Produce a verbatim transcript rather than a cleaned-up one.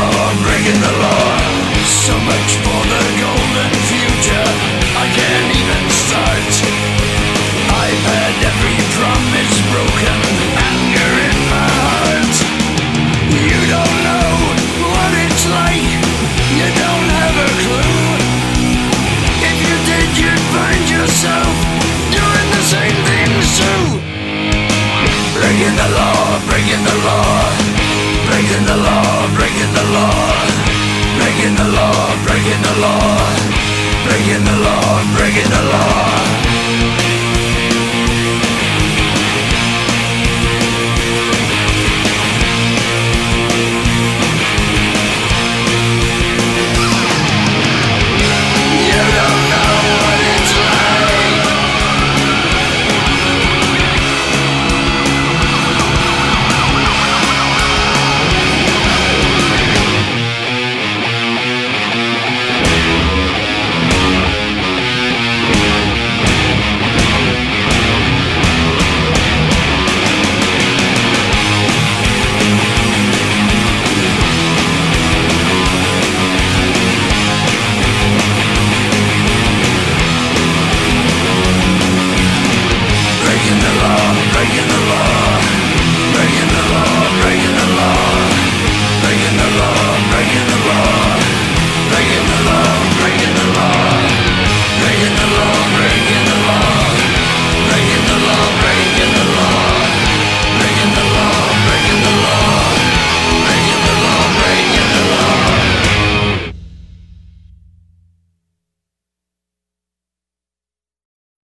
law, breaking the law. So much for the golden future, I can't even start. I've had every promise broken, anger in my heart. You don't know what it's like, you don't have a clue. If you did, you'd find yourself doing the same things too. Breaking the law, breaking the law, breaking the law, breaking the law, breaking the law, breaking the law, breaking the law, breaking the law.